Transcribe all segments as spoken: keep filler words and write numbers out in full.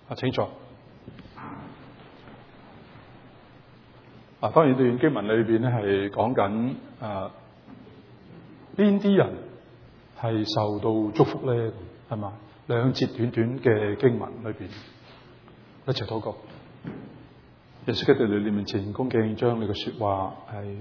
啊，請坐。啊，當然段經文裏邊咧係講緊啊邊啲人係受到祝福咧，係嘛？兩節短短嘅經文裏邊，一齊禱告。耶穌基督嚟你面前恭敬將你嘅說話係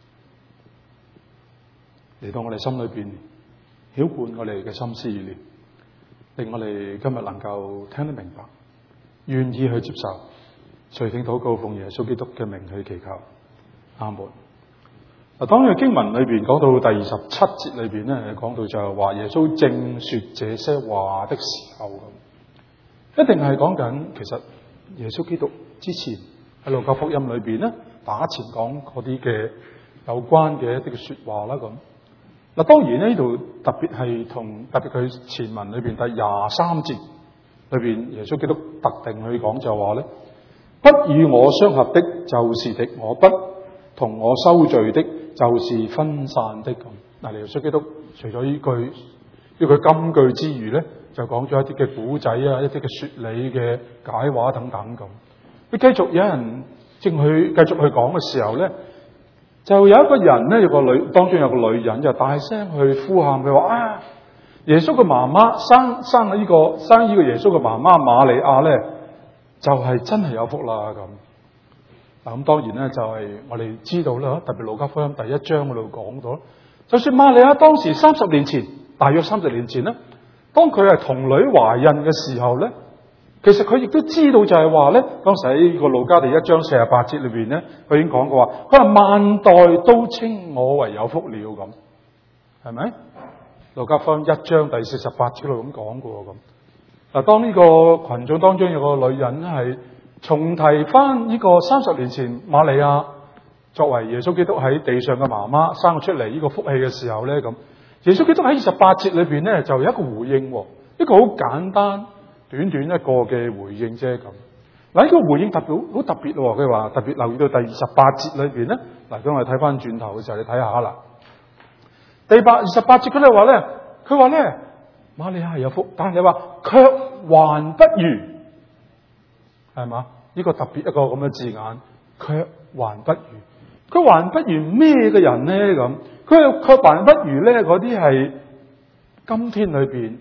嚟到我哋心裏邊，澆灌我哋嘅心思意念，令我哋今日能夠聽得明白，願意去接受。垂聽禱告，奉耶穌基督嘅名去祈求，阿門。嗱，當呢個經文裏邊講到第二十七節裏邊咧，講到就係話耶穌正說這些話的時候，咁一定係講緊其實耶穌基督之前喺路加福音裏邊咧打前講嗰啲嘅有關嘅一啲嘅說話啦。咁嗱，當然呢度特別係同特別佢前文裏邊第廿三節裏邊耶穌基督特定去講就話咧。不與我相合的，就是敵我；不同我收聚的，就是分散的。咁嗱，耶穌基督除咗呢句呢句金句之餘咧，就講咗一啲嘅古仔啊，一啲嘅說理嘅解話等等咁。佢繼續有人正去繼續去講嘅時候咧，就有一個人咧，有個女當中有個女人就大聲去呼喊，佢話啊，耶穌嘅媽媽生生呢、這個生呢個耶穌嘅媽媽瑪利亞咧。就係真係有福啦咁。嗱，咁當然咧就係我哋知道啦，特別路加福音第一章嗰度講到，就算瑪利亞當時三十年前，大約三十年前咧，當佢係童女懷孕嘅時候咧，其實佢亦都知道就係話咧，當時喺呢個路加第一章四十八節裏邊咧，佢已經講過話，佢話萬代都稱我為有福了咁，係咪？路加福音一章第四十八節度咁講過咁。嗱，當呢個群眾當中有個女人係重提翻呢個三十年前瑪利亞作為耶穌基督喺地上嘅媽媽生出嚟呢個福氣嘅時候咧，咁耶穌基督喺二十八節裏邊咧就有一個回應，一個好簡單短短一個嘅回應啫咁。嗱，呢個回應特別好特別咯，佢話特別留意到第二十八節裏邊咧，嗱，當我哋睇翻轉頭嘅時候，你睇下啦。第八二十八節佢哋話咧，佢話咧。瑪利亞係有福，但係你話卻還不如，係嘛？呢個特別一個咁嘅字眼，卻還不如。佢還不如咩嘅人呢？咁佢卻還不如咧嗰啲係今天裏邊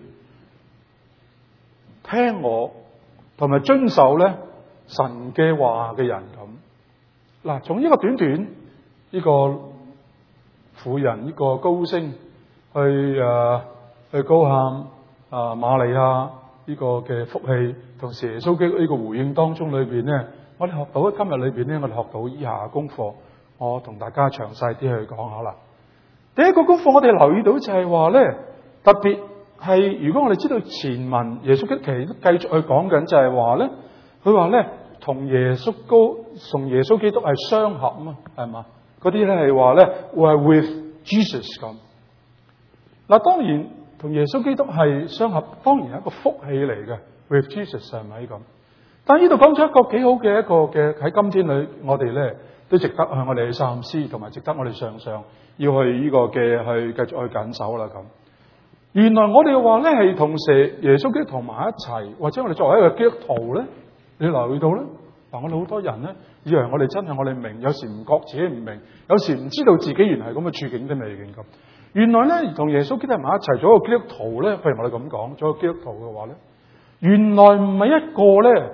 聽我同埋遵守咧神嘅話嘅人咁。嗱，從呢個短短呢個婦人呢個高聲去誒。去高喊啊瑪利亞呢個嘅福氣，同時耶穌基督呢個回應當中裏邊咧，我哋學到喺今日裏邊咧，我哋學到以下嘅功課，我同大家詳細啲去講下啦。第一個功課我哋留意到就係話咧，特別係如果我哋知道前文耶穌基督其實都繼續去講緊就係話咧，佢話咧同耶穌高同耶穌基督係相合啊嘛，係嘛？嗰啲咧係話咧會係 with Jesus 咁。嗱，當然。同耶穌基督係相合，當然係一個福氣嚟嘅 ，with Jesus 係咪咁？但係呢度講咗一個幾好嘅一個嘅喺今天裏，我哋咧都值得向我哋去三思，同埋值得我哋常常要去呢個嘅去繼續去緊守啦咁。原來我哋話咧係同時耶穌基督同埋一齊，或者我哋作為一個基督徒咧，你留意到咧，嗱，我哋好多人咧以為我哋真係我哋明，有時唔覺自己唔明，有時唔知道自己原來係咁嘅處境都未經咁。原來咧，同耶穌基督埋一齊做一個基督徒咧，譬如我哋咁講，做一個基督徒嘅話咧，原來唔係一個咧，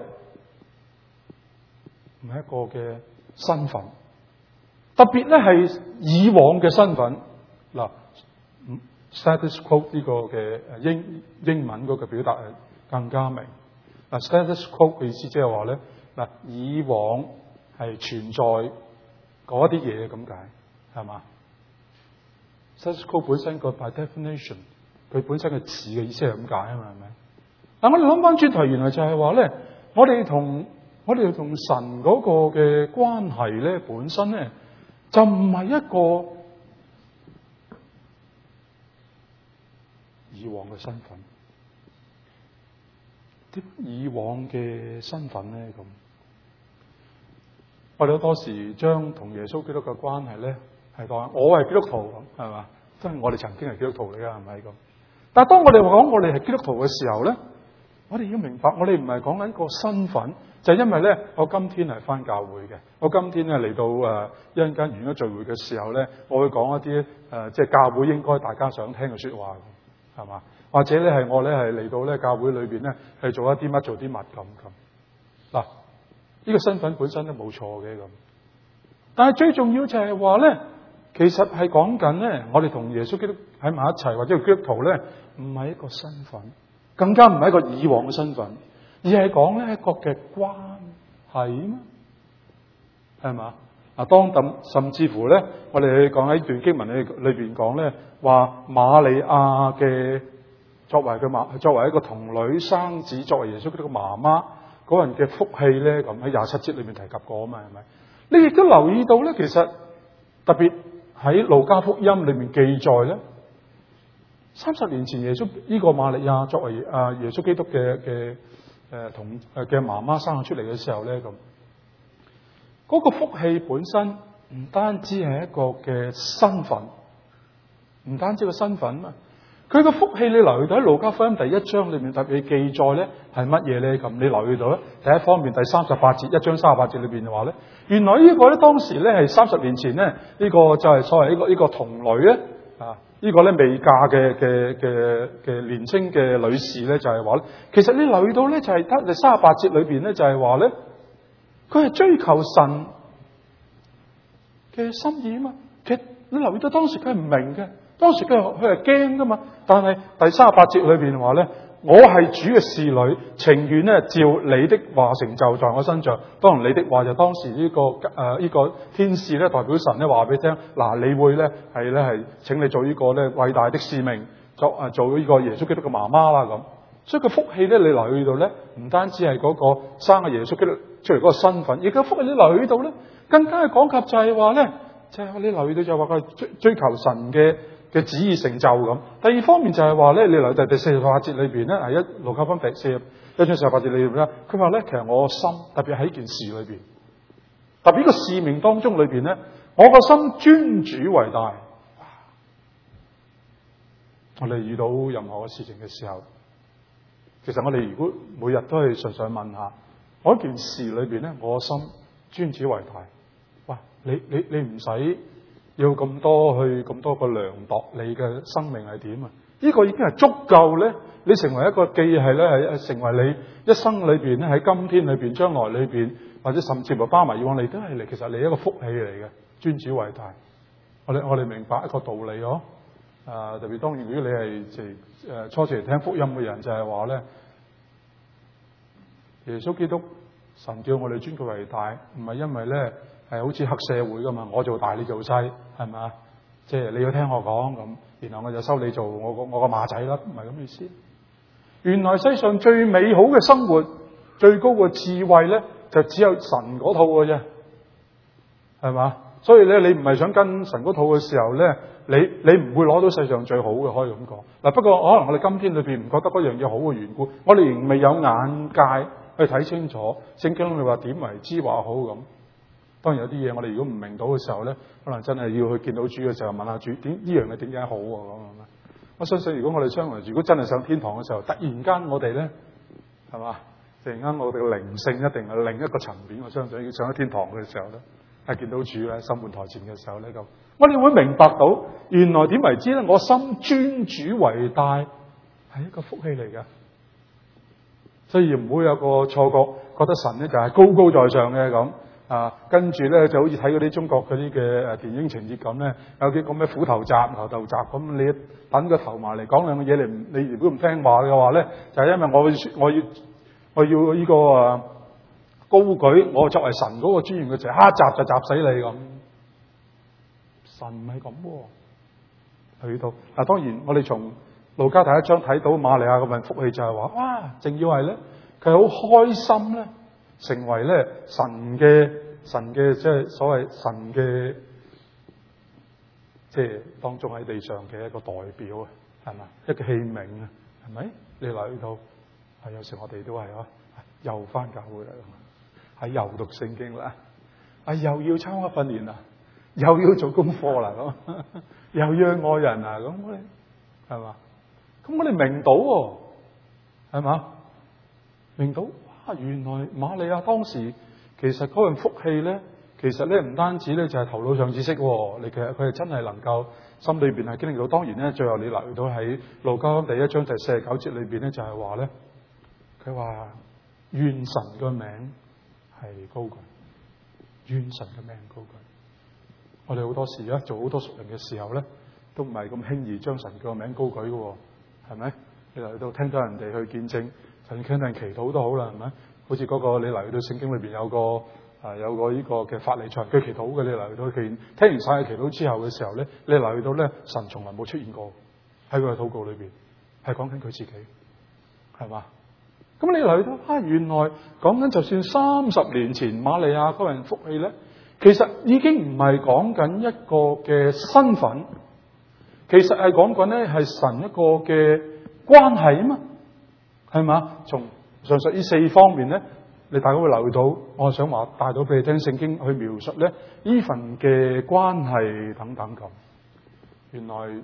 唔係一個嘅身份，特別咧係以往嘅身份。嗱 ，status quo 呢個嘅英英文嗰個表達係更加明。嗱 ，status quo 嘅意思即係話咧，嗱，以往係存在嗰啲嘢咁解，係嘛？status quo 本身個 by definition， 佢本身嘅詞嘅意思係咁解啊嘛，係咪？但我哋諗翻轉頭，原來就係話咧，我哋同我哋同神嗰個嘅關係咧，本身咧就唔係一個以往嘅身份。啲以往嘅身份咧咁，我哋好多時將同耶穌基督嘅關係咧。係講我係基督徒咁，係嘛？真係我哋曾經係基督徒嚟噶，係咪咁？但係當我哋講我哋係基督徒嘅時候咧， 我哋要明白，我哋唔係講緊個身份，就係因為咧，我今天係返教會嘅，我今天咧嚟到誒一陣間完咗聚會嘅時候咧，我會講一啲誒、呃、即係教會應該大家想聽嘅説話，係嘛？或者咧係我咧係嚟到咧教會裏邊咧係做一啲乜做啲乜咁咁。嗱，呢、這個身份本身都冇錯嘅咁，但係最重要就係話咧，其實係講緊咧，我哋同耶穌基督喺埋一齊，或者基督徒咧，唔係一個身份。更加唔係一個以往嘅身份，而係講咧一個嘅關係嘛，係嘛？嗱，當等甚至乎咧，我哋講喺段經文裏裏邊講咧，話瑪利亞嘅作為佢媽，作為一個童女生子，作為耶穌基督嘅媽媽嗰人嘅福氣咧，咁喺廿七節裏面提及過啊嘛，係咪？你亦都留意到咧，其實特別喺路加福音裏面記載咧。三十年前耶穌呢個瑪利亞作為啊耶穌基督嘅嘅誒同誒嘅媽媽生咗出嚟嘅時候咧，咁嗰個福氣本身唔單止係一個嘅身份，唔單止個身份嘛，佢個福氣你留意到喺路加福音第一章裏面特別記載咧係乜嘢咧？咁你留意到咧，第一方面第三十八節一章三十八節裏邊就話咧，原來呢個咧當時咧係三十年前咧呢、這個就係所謂呢個呢個童女咧啊。呢個咧未嫁嘅嘅嘅嘅年青嘅女士咧，就係話咧，其實你留意到咧，就係得第三十八節裏邊咧，就係話咧，佢係追求神嘅心意啊嘛。其實你留意到當時佢係唔明嘅，當時佢係佢係驚噶嘛。但係第三十八節裏邊話咧，我係主嘅侍女，情願咧照你的話成就在我身上。當然你的話就當時呢、這個誒呢、呃這個天使咧代表神咧話俾你聽，嗱你會咧係咧係請你做呢個咧偉大的使命，作誒做呢個耶穌基督嘅媽媽啦咁。所以個福氣咧你留意到咧，唔單止係嗰個生嘅耶穌基督出嚟嗰個身份，而個福氣你留意到咧，更加係講及就係話咧，就係、是、你留意到就係話佢追追求神嘅嘅旨意成就咁。第二方面就係話咧，你留意到第四十八節裏邊咧，係一路加福音第四一章四十八節裏邊咧，佢話咧，其實我個心特別喺件事裏邊，特別呢個使命當中裏邊咧，我個心尊主為大。我哋遇到任何嘅事情嘅時候，其實我哋如果每日都係純粹問下，我件事裏邊咧，我個心尊主為大。哇！你你你唔使要咁多去咁多個量度你嘅生命係點啊？呢個已經係足夠咧，你成為一個既係咧係成為你一生裏邊咧喺今天裏邊、將來裏邊，或者甚至乎包埋以往你都係嚟，其實你一個福氣嚟嘅，尊主為大。我哋我哋明白一個道理咯。啊，特別當然，如果你係即係誒初時嚟聽福音嘅人，就係話咧，耶穌基督神叫我哋尊佢為大，唔係因為咧係好似黑社會噶嘛，我做大你做細，係咪啊？即係你要聽我講咁，然後我就收你做我個我個馬仔啦，唔係咁意思。原來世上最美好嘅生活、最高嘅智慧咧，就只有神嗰套嘅啫，係嘛？所以咧，你唔係想跟神嗰套嘅時候咧，你你唔會攞到世上最好嘅，可以咁講。嗱，不過可能我哋今天裏邊唔覺得嗰樣嘢好嘅緣故，我哋仍未有眼界去睇清楚聖經你話點為之話好咁。當然有啲嘢我哋如果唔明到嘅時候咧，可能真係要去見到主嘅時候問下主，點呢樣嘢點解好啊咁啊？我相信如果我哋將來如果真係上天堂嘅時候，突然間我哋咧係嘛，突然間我哋嘅靈性一定係另一個層面。我相信要上咗天堂嘅時候咧，係見到主咧，審判台前嘅時候咧，咁我哋會明白到原來點為之咧？我心尊主為大係一個福氣嚟㗎，所以唔會有個錯覺，覺得神咧就係高高在上嘅咁。啊，跟住咧就好似睇嗰啲中國嗰啲嘅誒電影情節咁咧，有啲咁嘅虎頭鍘、牛頭鍘咁，你等個頭埋嚟講兩個嘢嚟，你如果唔聽話嘅話咧，就係、是、因為我我要我要呢、這個啊高舉我作為神嗰個專員嘅就係一鍘就鍘死你咁。神唔係咁喎，去到嗱，當然我哋從路加第一章睇到瑪利亞嗰份福氣就係話，哇，正要係咧，佢好開心咧。成為咧神嘅神嘅即係所謂神嘅即係當中喺地上嘅一個代表啊，係嘛，一個器皿啊，係咪？你留意到係有時我哋都係啊，又翻教會啦，係又讀聖經啦，啊又要參加訓練啦，又要做功課啦，咁又要愛人啊，咁我哋係嘛？咁我哋明到喎，係嘛？ 明到哇，原來瑪利亞當時其實嗰份福氣咧，其實咧唔單止咧就係頭腦上知識，你其實佢係真係能夠心裏邊係經歷到。當然咧，最後你留意到喺路加第一章第四十九節裏邊咧，就係話咧，佢話願神嘅名係高舉，願神嘅名高舉。我哋好多時咧做好多屬靈嘅時候咧，都唔係咁輕易將神嘅名高舉嘅，係咪？你嚟到聽到人哋去見證，就算聽到人祈禱都好啦，係咪？好似嗰個你嚟到聖經裏邊有個啊有個呢個嘅法利賽人佢祈禱嘅，你嚟到佢聽完晒嘅祈禱之後嘅時候咧，你嚟到咧神從來冇出現過喺佢嘅禱告裏邊，係講緊佢自己，係嘛？咁你嚟到啊，原來講緊就算三十年前瑪利亞嗰份福氣咧，其實已經唔係講緊一個嘅身份，其實係講緊咧係神一個嘅關係啊嘛，係嘛？從上述呢四方面咧，你大家會留意到，我想話帶到俾你聽，聖經去描述咧呢份嘅關係等等咁。原來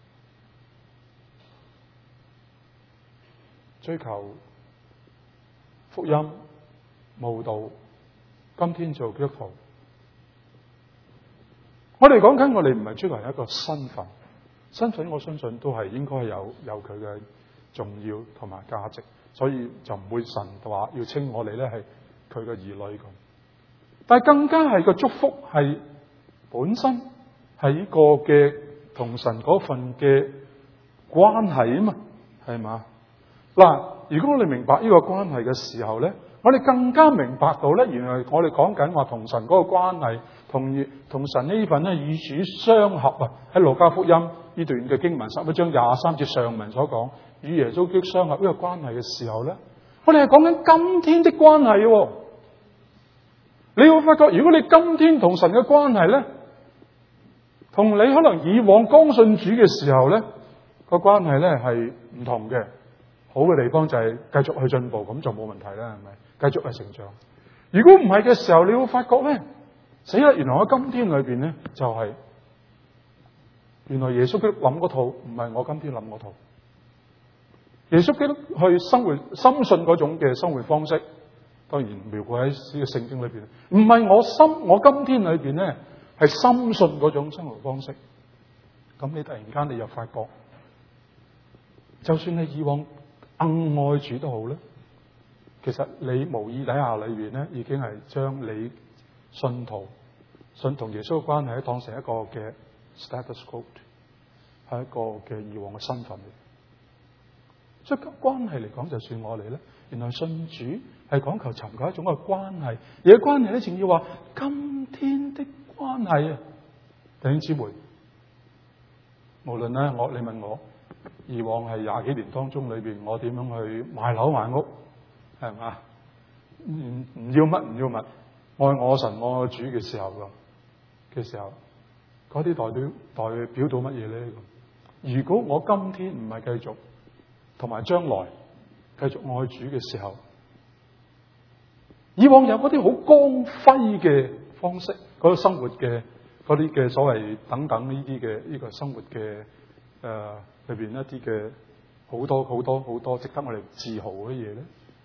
追求福音、慕道，今天做基督徒，我哋講緊我哋唔係追求一個身份，身份我相信都係應該有有佢嘅重要同埋價值，所以就唔會神話要稱我哋咧係佢嘅兒女咁。但係更加係個祝福係本身係呢個嘅同神嗰份嘅關係啊嘛，係嘛？嗱，如果我哋明白呢個關係嘅時候咧，我哋更加明白到咧，原來我哋講緊話同神嗰個關係，同同神呢份咧與主相合啊！喺路加福音呢段嘅經文十一章廿三節上文所講，與耶穌基督相合呢個關係嘅時候咧，我哋係講緊今天的關係。你會發覺，如果你今天同神嘅關係咧，同你可能以往剛信主嘅時候咧個關係咧係唔同嘅。好嘅地方就係繼續去進步，咁就冇問題啦，係咪？繼續去成長。如果唔係嘅時候，你會發覺咧，死啦！原來我今天裏邊咧就係、是、原來耶穌基督諗嗰套唔係我今天諗嗰套。耶穌基督去生活深信嗰種嘅生活方式，當然描繪喺呢個聖經裏邊，唔係我深我今天裏邊咧係深信嗰種生活方式。咁你突然間你又發覺，就算你以往更愛主都好咧，其實你無意底下裏邊咧，已經係將你信徒信同耶穌嘅關係當成一個嘅 status quo， 係一個嘅以往嘅身份嚟。所以關係嚟講，就算我哋咧，原來信主係講求尋求一種嘅關係，而嘅關係咧，仲要話今天的關係啊！弟兄姊妹，無論咧我你問我。以往係廿幾年當中裏邊，我點樣去買樓買屋，係嘛？唔唔要乜唔要乜，愛我神愛我主嘅時候嘅時候，嗰啲代表代表到乜嘢咧？如果我今天唔係繼續，同埋將來繼續愛主嘅時候，以往有嗰啲好光輝嘅方式，嗰個生活嘅嗰啲嘅所謂等等呢啲嘅呢個生活嘅誒。呃裏邊一啲嘅好多好多好多值得我哋自豪嘅嘢咧，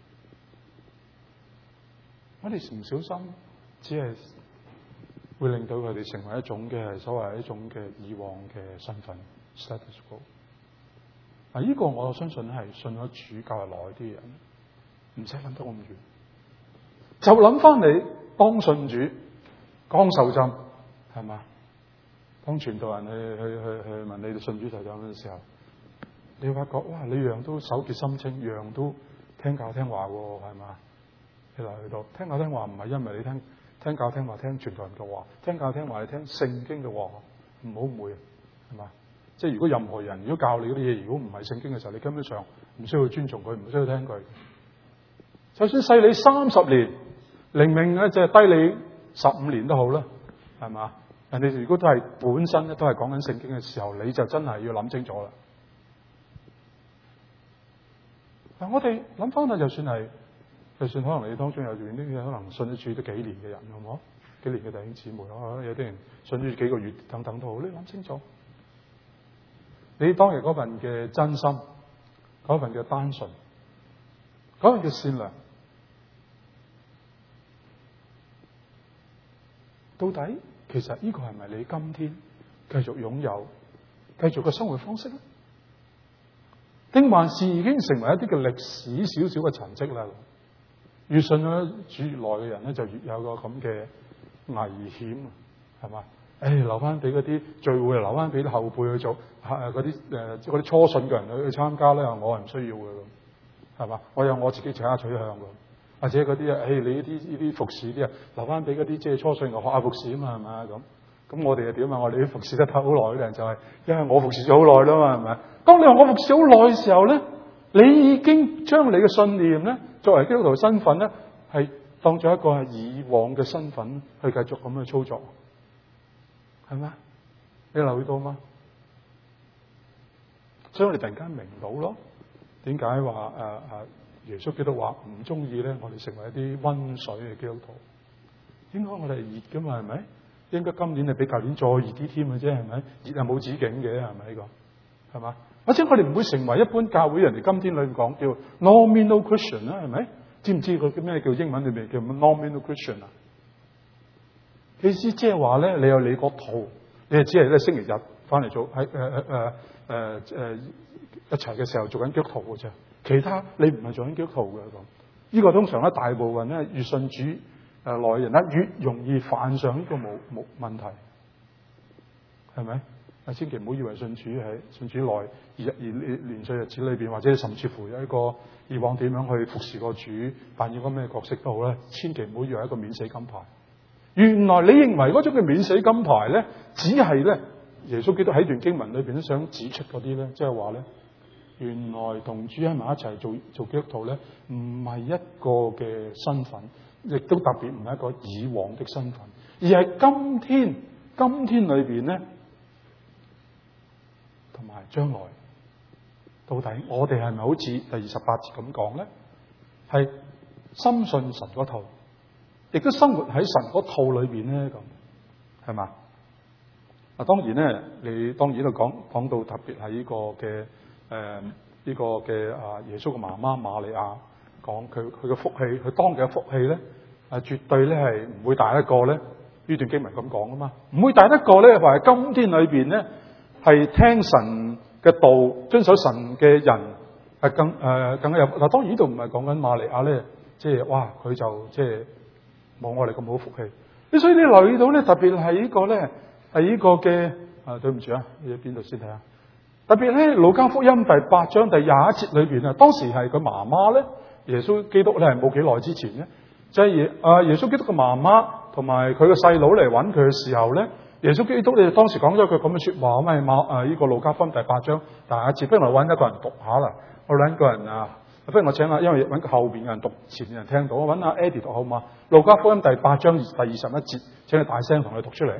我哋唔小心只係會令到佢哋成為一種嘅所謂一種嘅以往嘅身份 status quo。啊，呢個我相信係信咗主較係耐啲人，唔使諗得咁遠，就諗翻你當信主剛受浸係嘛？當傳道人去去去去問你信主受浸嘅時候，你會發覺哇，你樣都手潔心清，樣都聽教聽話喎，係嘛？你嚟去到聽教聽話，唔係因為你聽聽教聽話聽傳道人嘅話，聽教聽話你聽聖經嘅話，唔好誤會，係嘛？即係如果任何人如果教你嗰啲嘢，如果唔係聖經嘅時候，你根本上唔需要尊重佢，唔需要聽佢。就算細你三十年，靈命咧即係低你十五年都好啦，係嘛？人哋如果都係本身咧都係講緊聖經嘅時候，你就真係要諗清楚啦。嗱，我哋諗翻下，就算係，就算可能你當中有段啲可能信咗主都幾年嘅人，好唔好？幾年嘅弟兄姊妹，可能有啲人信咗幾個月等等都好，你諗清楚。你當日嗰份嘅真心，嗰份嘅單純， 嗰個叫善良。到底其實呢個係咪你今天繼續擁有、繼續嘅生活方式咧？定還是已經成為一啲嘅歷史少少嘅痕跡啦？越信咗主越耐嘅人咧，就越有個咁嘅危險，係嘛？誒、哎，留翻俾嗰啲聚會，留翻俾啲後輩去做，嗰啲誒嗰啲初信嘅人去去參加咧，我係唔需要嘅咁，係嘛？我有我自己其他取向嘅，或者嗰啲啊，誒、哎，你呢啲呢啲服侍啲啊，留翻俾嗰啲即係初信嘅學下服侍啊嘛，係咪咁？咁我哋又點啊？我哋啲服侍得太好耐嘅人就係、是，因為我服侍咗好耐啦嘛，係咪？當你話我服侍好耐嘅時候咧，你已經將你嘅信念咧，作為基督徒身份咧，係當咗一個係以往嘅身份去繼續咁去操作，係咪？你留意到嗎？所以我哋突然間明到咯，點解話誒誒耶穌基督話唔中意咧？我哋成為一啲溫水嘅基督徒，應該我哋係熱噶嘛？係咪？應該今年係比舊年再熱啲添嘅啫，係咪？熱係冇止境嘅，係咪呢個？係嘛？或者我哋唔會成為一般教會人哋今天裏面講叫 nominal Christian 啦，係咪？知唔知個叫咩叫英文裏面叫 nominal Christian 啊？意思即係話咧，你有你個套，你係只係咧星期日翻嚟做喺誒誒誒誒誒一齊嘅時候做緊基督徒嘅啫，其他你唔係做緊基督徒嘅咁。呢個通常咧大部分咧越信主誒內人咧越容易犯上呢個冇冇問題，係咪？啊，千祈唔好以為信主喺信主內而而年歲日子裏邊，或者甚至乎有一個以往點樣去服侍個主，扮演個咩角色都好咧，千祈唔好以為一個免死金牌。原來你認為嗰種嘅免死金牌咧，只係咧耶穌基督喺段經文裏邊都想指出嗰啲咧，即係話咧，原來同主喺埋一齊做做基督徒咧，唔係一個嘅身份，亦都特別唔係一個以往的身份，而係今天今天裏邊咧。同埋將來，到底我哋係咪好似第二十八節咁講咧？係深信神嗰套，亦都生活喺神嗰套裏邊咧，咁係嘛？嗱，當然咧，你當然都講講到特別係呢個嘅誒呢個嘅啊耶穌嘅媽媽瑪利亞講佢佢嘅福氣，佢當嘅福氣咧，係絕對咧係唔會大得過咧呢段經文咁講噶嘛，唔會大得過咧話係今天裏邊咧。係聽神嘅道，遵守神嘅人係更誒、呃、更加有嗱。當然呢度唔係講緊瑪利亞咧，即係哇佢就即係冇我哋咁好福氣。你所以你留意到咧，特別係呢個咧係呢個嘅啊，對唔住啊，你喺邊度先睇下？特別咧《路加福音》第八章第廿一節裏邊啊，當時係佢媽媽咧，耶穌基督咧係冇幾耐之前咧，就係耶啊耶穌基督嘅媽媽同埋佢嘅細佬嚟揾佢嘅時候咧。耶穌基督你當時講咗句咁嘅說話，咁係馬誒呢個路加福音第八章，但係接不如我揾一個人讀下啦。我揾一個人啊，不如我請下，因為揾後邊嘅人讀，前面人聽到，我揾阿 Eddie 讀好嘛？路加福音第八章第二十一節，請你大聲同佢讀出嚟。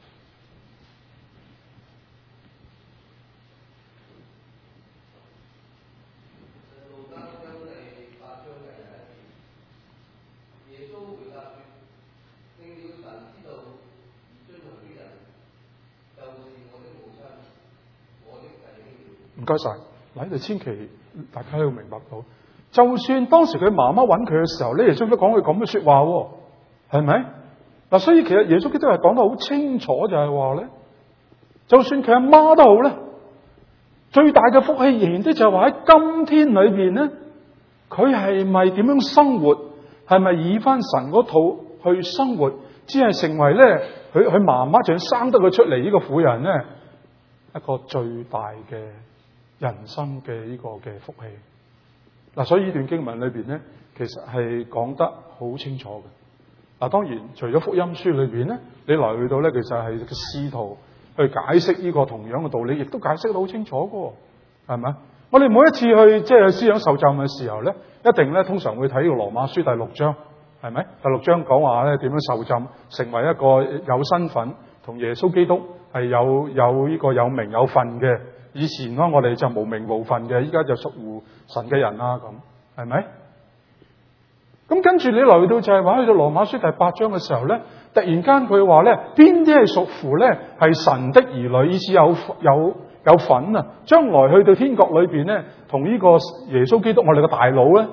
唔該晒，嗱，你千祈大家都要明白到，就算當時佢媽媽揾佢嘅時候咧，耶穌都講佢咁嘅說話，係咪？嗱，所以其實耶穌基督係講得好清楚，就係話咧，就算佢阿媽都好咧，最大嘅福氣仍然都就係話喺今天裏邊咧，佢係咪點樣生活，係咪以翻神嗰套去生活，只係成為咧佢佢媽媽仲生得佢出嚟呢個婦人咧一個最大嘅。人生嘅呢個嘅福氣，嗱，所以呢段經文裏邊咧，其實係講得好清楚嘅。嗱，當然除咗福音書裏邊咧，你來去到咧，其實係試圖去解釋呢個同樣嘅道理，亦都解釋得好清楚嘅，係咪？我哋每一次去即係思想受浸嘅時候咧，一定咧通常會睇到羅馬書第六章，係咪？第六章講話咧點樣受浸，成為一個有身份同耶穌基督係有有呢個有名有份嘅。以前咯，我哋就無名無份嘅，依家就屬乎神嘅人啦，咁係咪？咁跟住你來到就係話去到羅馬書第八章嘅時候咧，突然間佢話咧，邊啲係屬乎咧係神的兒女，以至有有有份啊！將來去到天國裏邊咧，同呢個耶穌基督我哋嘅大佬咧，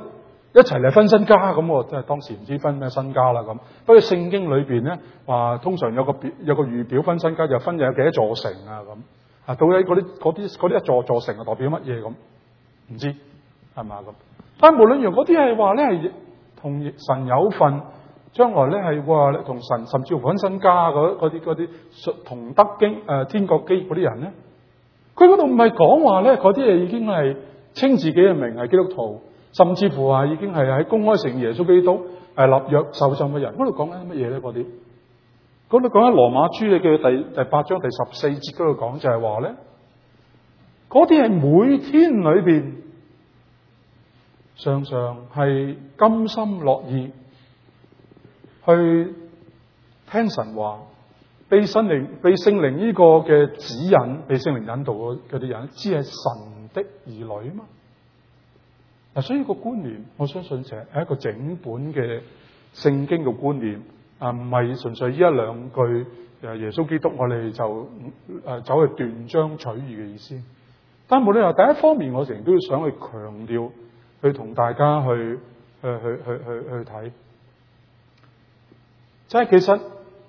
一齊嚟分身家咁，我真係當時唔知分咩身家啦咁。不過聖經裏邊咧話，通常有個表有個預表分身家，就分有幾多座城啊咁。啊，到底嗰啲嗰啲嗰啲一座座城係代表乜嘢咁？唔知係嘛咁。但係無論如何，嗰啲係話咧係同神有份，將來咧係話同神甚至乎分身家嗰嗰啲嗰啲同得經誒、呃、天國基業嗰啲人咧，佢嗰度唔係講話咧嗰啲係已經係稱自己嘅名係基督徒。甚至乎話已經係喺公開承認耶穌基督係立約受浸嘅人，嗰度講緊乜嘢咧？嗰啲嗰度講緊羅馬書嘅第第八章第十四節嗰度講就係話咧，嗰啲係每天裏邊常常係甘心樂意去聽神話，被聖靈被聖靈呢個嘅指引，被聖靈引導嘅嗰啲人，只係神的兒女嘛。嗱，所以個觀念，我相信就係一個整本嘅聖經嘅觀念，啊，唔係純粹呢一兩句誒耶穌基督，我哋就誒走去斷章取義嘅意思。但係無論由第一方面，我成日都要想去強調，去同大家去去去去去去睇，即係其實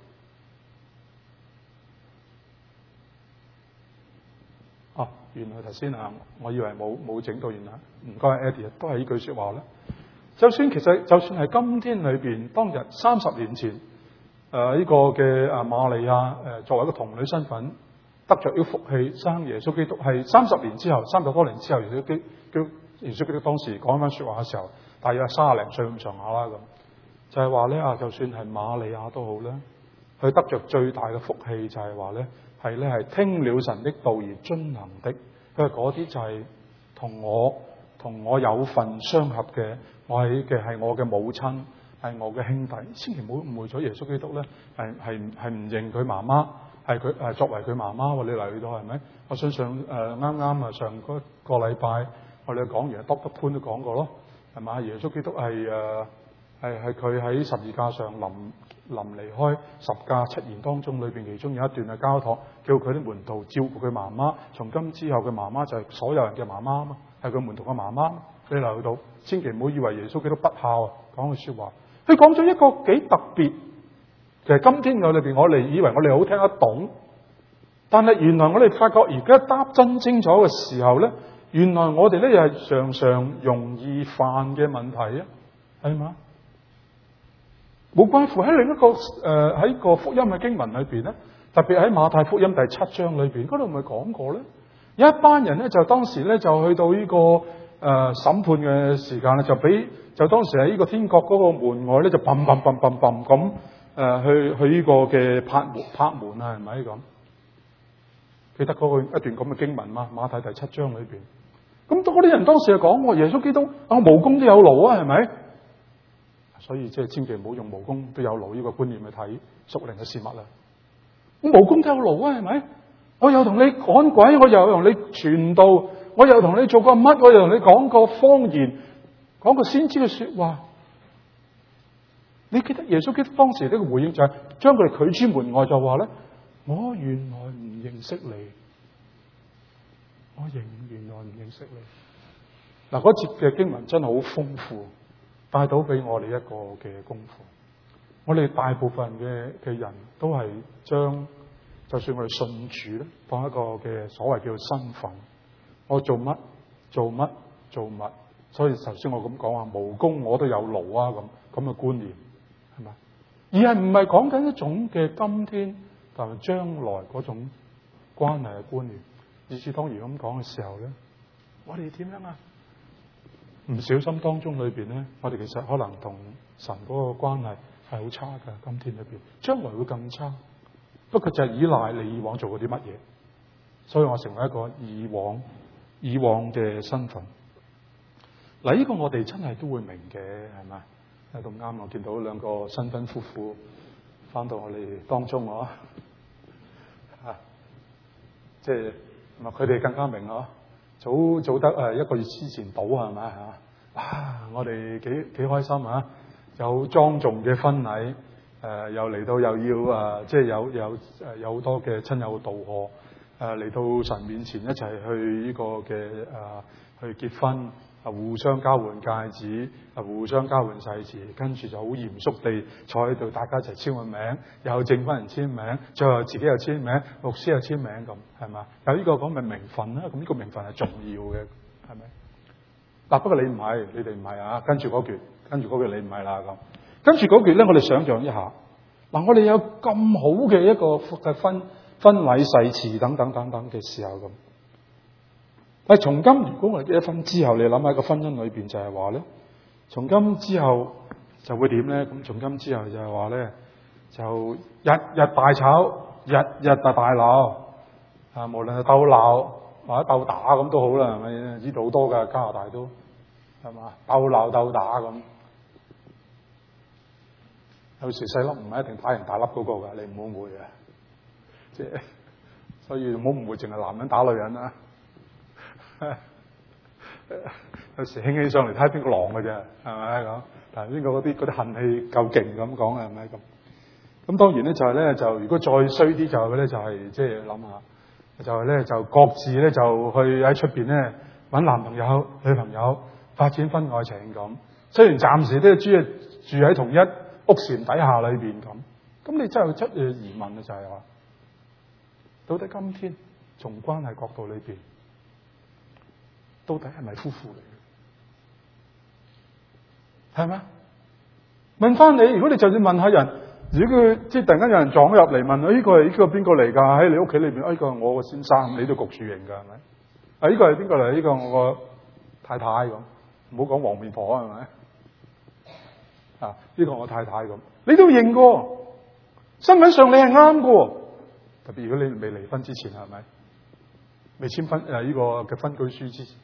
啊，原來頭先啊，我以為冇冇整到，原來唔該 Eddie， 都係呢句說話咧。就算其實就算係今天裏邊，當日三十年前，誒、呃、呢、這個嘅啊瑪利亞誒作為一個童女身份，得着呢福氣生耶穌基督，係三十年之後，三十多年之後，耶穌基督耶穌基督當時講翻說話嘅時候，大約三十零歲咁上下啦咁，就係話咧啊，就算係瑪利亞都好咧，佢得着最大嘅福氣就係話咧，係咧係聽了神的道而遵行的，佢話嗰啲就係同我同我有份相合嘅，我係嘅係我嘅母親，係我嘅兄弟，千祈唔好誤會咗耶穌基督咧，係係係唔認佢媽媽，係佢誒作為佢媽媽，你嚟到係咪？我相信誒啱啱啊上個個禮拜我哋講完，Doctor Pan都講過咯，係嘛？耶穌基督係誒係係佢喺十字架上臨臨離開十架七言當中裏邊，其中有一段嘅交託，叫佢啲門徒照顧佢媽媽。從今之後，佢媽媽就係所有人嘅媽媽嘛，係佢門徒嘅媽媽。你留到，千祈唔好以為耶穌基督不孝啊！講句說話，佢講咗一個幾特別，其實今天我裏邊，我哋以為我哋好聽得懂，但係原來我哋發覺而家答真清楚嘅時候咧，原來我哋咧又係常常容易犯嘅問題啊，係嘛？冇關乎喺另一個誒喺、呃、個福音嘅經文裏邊咧，特別喺馬太福音第七章裏邊嗰度咪講過咧，有一班人咧就當時咧就去到呢、這個誒、呃、審判嘅時間咧，就俾就當時喺呢個天國嗰個門外咧就砰砰砰砰砰咁誒去去呢個嘅拍門拍門啊，係咪咁？記得嗰個一段咁嘅經文嘛？馬太第七章裏邊，咁嗰啲人當時就講過耶穌基督啊，無功都有勞啊，係咪？所以即係千祈唔好用無功都有勞呢個觀念去睇屬靈嘅事物啦。咁無功都有勞啊，係咪？我又同你趕鬼，我又同你傳道，我又同你做過乜，我又同你講過方言，講過先知嘅說話。你記得耶穌基督當時呢個回應就係將佢哋拒諸門外，就話咧：我原來唔認識你，我仍原來唔認識你。嗱，嗰節嘅經文真係好豐富。帶到俾我哋一個嘅功課，我哋大部分嘅嘅人都係將，就算我哋信主咧，當一個嘅所謂叫做身份，我做乜做乜做乜，所以頭先我咁講話無功我都有勞啊，咁咁嘅觀念係咪？而係唔係講緊一種嘅今天同埋將來嗰種關係嘅觀念。以至當如咁講嘅時候咧，我哋點樣啊？唔小心當中裏邊咧，我哋其實可能同神嗰個關係係好差㗎。今天裏邊，將來會更差。不過就係依賴你以往做過啲乜嘢，所以我成為一個以往以往嘅身份。嗱，呢個我哋真係都會明嘅，係咪？喺度啱我見到兩個新婚夫婦翻到我哋當中啊，啊，即係佢哋更加明啊。早早得誒一個月之前到係咪啊？啊！我哋幾幾開心啊！有莊重嘅婚禮，誒、呃、又嚟到又要誒、呃，即係有有誒有好多嘅親友道賀，誒、呃、嚟到神面前一齊去呢個嘅誒、呃、去結婚， 啊互相交換戒指，啊互相交換誓詞，跟住就好嚴肅地坐喺度，大家一齊簽個名，又證婚人簽名，最後自己又簽名，牧師又簽名咁，係嘛？有呢個講咪名分啦，咁呢個名分係重要嘅，係咪？嗱，不過你唔係，你哋唔係啊，跟住嗰橛，跟住嗰橛你唔係啦咁，跟住嗰橛咧，我哋想象一下，嗱，我哋有咁好嘅一個嘅婚婚禮誓詞等等等等嘅時候咁。但係從今，如果我哋結咗婚之後，你諗下個婚姻裏邊就係話咧，從今之後就會點咧？咁從今之後就係話咧，就日日大吵，日日就大鬧啊！無論係鬥鬧或者鬥打咁都好啦，係咪？呢度好多㗎，加拿大都係嘛？鬥鬧鬥打咁，有時細粒唔係一定打人大粒嗰個㗎，你唔好誤會啊！即係所以唔好誤會，淨係男人打女人啊！有時興起上嚟睇下邊個狼嘅啫，係咪咁？但係邊個嗰啲嗰啲恨氣夠勁咁講啊？係咪咁？咁當然咧就係咧就如果再衰啲就係咧就係即係諗下，就係咧就各自咧就去喺出邊咧揾男朋友女朋友發展婚外情咁。雖然暫時都係住住喺同一屋檐底下裏邊咁，咁你真係出誒疑問啊！就係話，到底今天從關係角度裏邊，到底係咪夫婦嚟嘅？係咪？問翻你，如果你就算問下人，如果佢即係突然間有人撞咗入嚟問，呢、哎這個係呢、這個邊個嚟㗎？喺你屋企裏邊，呢、哎這個係我個先生，你都焗住型㗎，係咪？啊，呢、這個係邊個嚟？呢、這個我個太太咁，唔好講黃面婆啊，係咪？啊，呢、這個我太太咁，你都認過，身份上你係啱㗎。特別如果你未離婚之前，係咪？未簽婚誒呢個嘅分居書之前。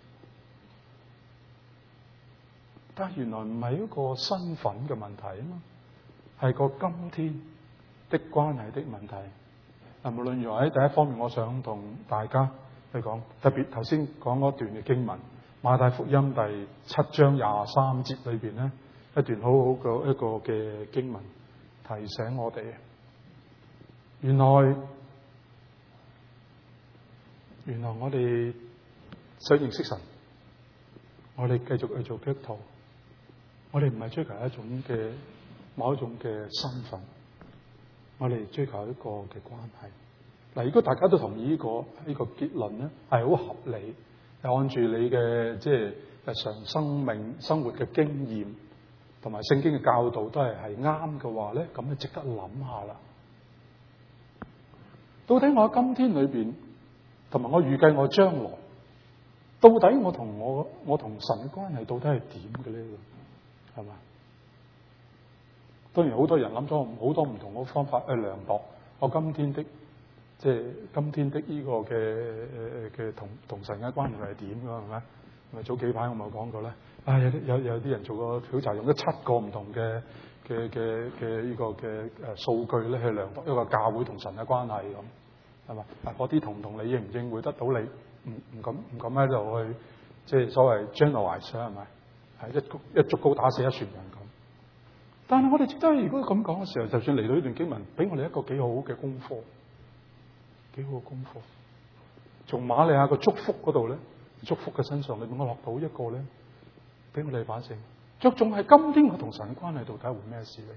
但原來唔係一個身份嘅問題啊嘛，係個今天的關係的問題。嗱，無論如何喺第一方面，我想同大家去講，特別頭先講嗰段嘅經文，馬太福音第七章廿三節裏邊咧，一段好好嘅一個嘅經文，提醒我哋，原來原來我哋想認識神，我哋繼續去做基督徒。我哋唔係追求一種嘅某一種嘅身份，我哋追求一個嘅關係。嗱，如果大家都同意呢個呢個結論咧，係好合理，係按住你嘅即係日常生命生活嘅經驗同埋聖經嘅教導都係係啱嘅話咧，咁就值得諗下啦。到底我喺今天裏邊，同埋我預計我將來，到底我同我我同神嘅關係到底係點嘅咧？係嘛？當然好多人諗咗好多唔同嘅方法去量度我今天的即係今天的呢個嘅誒嘅同同神嘅關係係點㗎？係咪？咪早幾排我咪講過咧？啊有啲有有啲人做個調查，用咗七個唔同嘅嘅嘅嘅呢個嘅誒數據咧去量度一個教會同神嘅關係咁，係嘛？嗱，嗰啲同唔同你應唔應會得到你？唔唔敢唔敢喺度去即係所謂 generalize 係咪？係一竹一竹篙打死一船人咁，但係我哋值得如果咁講嘅時候，就算嚟到呢段經文，俾我哋一個幾好嘅功課，幾好嘅功課。從瑪利亞個祝福嗰度咧，祝福嘅身上裏邊，我落到一個咧，俾我哋反省，着重係今天我同神嘅關係到底係會咩事嚟？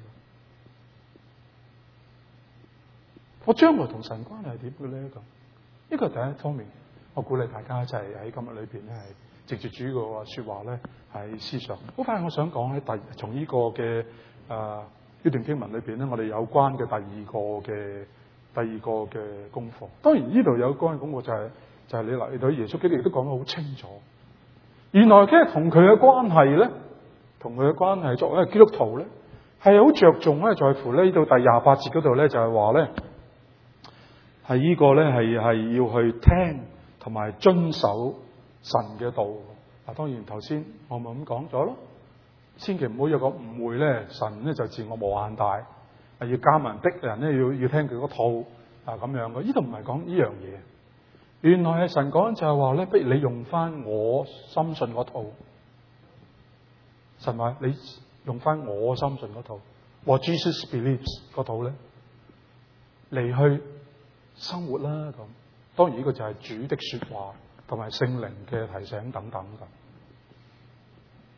我將來同神關係係點嘅咧？咁呢個係第一方面，我鼓勵大家就係喺今日裏邊咧係。藉住主個說話咧，喺思想。好快，我想講咧，第從呢個嘅誒呢段經文裏邊咧，我哋有關嘅第二個嘅第二個嘅功課。當然呢度有關嘅功課就係、是、就係、是、你嚟到耶穌基督亦都講得好清楚。原來即係同佢嘅關係咧，同佢嘅關係作為一個基督徒咧，係好着重咧，在乎咧呢度第廿八節嗰度咧，就係話咧係呢個咧係係要去聽同埋遵守神嘅道。嗱，當然頭先我咪咁講咗咯，千祈唔好有個誤會咧，神咧就自我無限大，係要加埋逼人咧要要聽佢嗰套啊咁樣嘅。呢度唔係講呢樣嘢，原來係神講就係話咧，不如你用翻我深信嗰套。神話你用翻我深信嗰套，What Jesus believes 嗰套咧嚟去生活啦咁。當然呢個就係主的說話。同埋聖靈嘅提醒等等咁，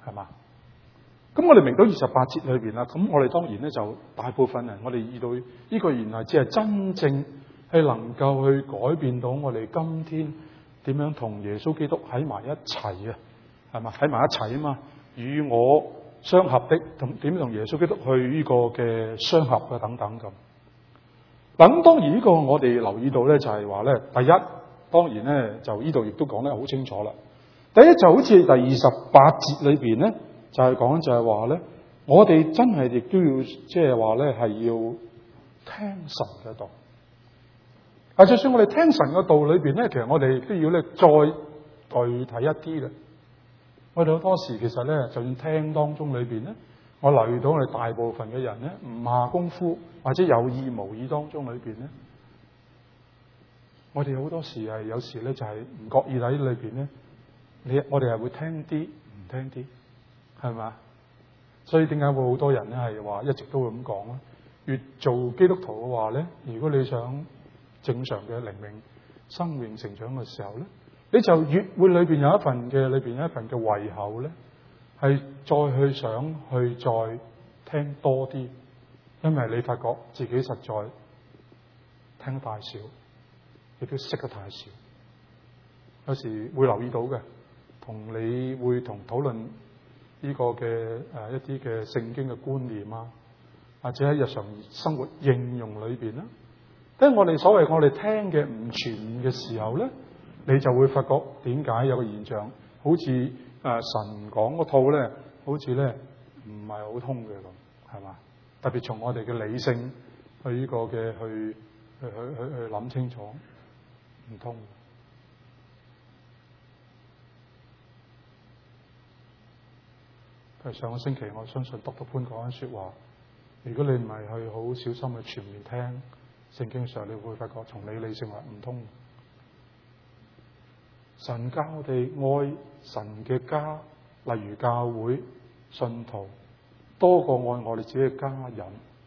係嘛？咁我哋明到二十八節裏邊啦，咁我哋當然咧就大部分人，我哋遇到呢個原來只係真正係能夠去改變到我哋今天點樣同耶穌基督喺埋一齊啊，係嘛？喺埋一齊啊嘛，與我相合的，同點同耶穌基督去呢個嘅相合啊等等咁。嗱咁當然呢個我哋留意到咧，就係話咧，第一當然咧就呢度亦都講得好清楚啦。第一就好似第二十八節裏邊咧。就係講就係話咧，我哋真係亦都要即係話咧，係要聽神嘅道。啊，就算我哋聽神嘅道裏邊咧，其實我哋都要咧再具體一啲嘅。我哋好多時其實咧，就算聽當中裏邊咧，我留意到我哋大部分嘅人咧，唔下功夫或者有意無意當中裏邊咧，我哋好多時係有時咧就係唔覺意喺裏邊咧，你我哋係會聽啲唔聽啲。係嘛？所以點解會好多人咧係話一直都會咁講咧？越做基督徒嘅話咧，如果你想正常嘅靈命生命成長嘅時候咧，你就越會裏邊有一份嘅裏邊有一份嘅胃口咧，係再去想去再聽多啲，因為你發覺自己實在聽得太少，亦都識得太少。有時會留意到嘅，同你會同討論。呢個嘅誒一啲嘅聖經嘅觀念啊，或者喺日常生活應用裏邊啦，當我哋所謂我哋聽嘅唔全嘅時候咧，你就會發覺點解有個現象，好似誒神講嗰套咧，好似咧唔係好通嘅咁，係嘛？特別從我哋嘅理性去呢個嘅去去去去去諗清楚，唔通。係上個星期，我相信督督潘講緊說話。如果你唔係去好小心去全面聽聖經上，你會發覺從你理性話唔通。神教我哋愛神嘅家，例如教會信徒，多過愛我哋自己嘅家人。